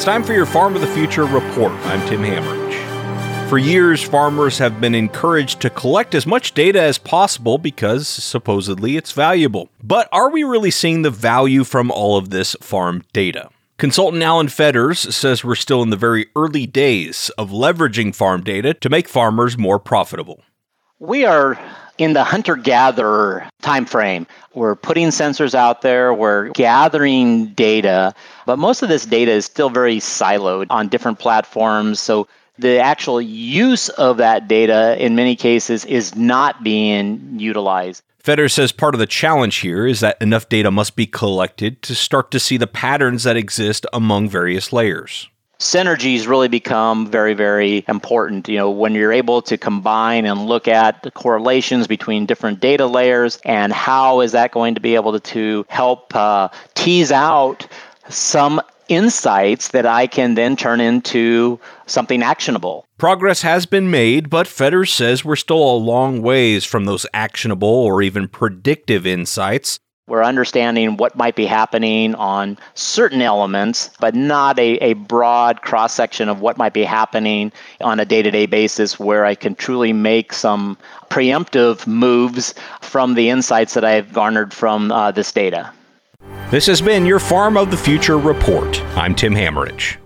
It's time for your Farm of the Future report. I'm Tim Hammerich. For years, farmers have been encouraged to collect as much data as possible because supposedly it's valuable. But are we really seeing the value from all of this farm data? Consultant Alan Fetters says we're still in the very early days of leveraging farm data to make farmers more profitable. We are in the hunter-gatherer timeframe. We're putting sensors out there, we're gathering data, but most of this data is still very siloed on different platforms. So the actual use of that data in many cases is not being utilized. Fetters says part of the challenge here is that enough data must be collected to start to see the patterns that exist among various layers. Synergies really become very, very important. When you're able to combine and look at the correlations between different data layers and how is that going to be able to help tease out some insights that I can then turn into something actionable. Progress has been made, but Fetters says we're still a long ways from those actionable or even predictive insights. We're understanding what might be happening on certain elements, but not a broad cross-section of what might be happening on a day-to-day basis where I can truly make some preemptive moves from the insights that I've garnered from this data. This has been your Farm of the Future report. I'm Tim Hammerich.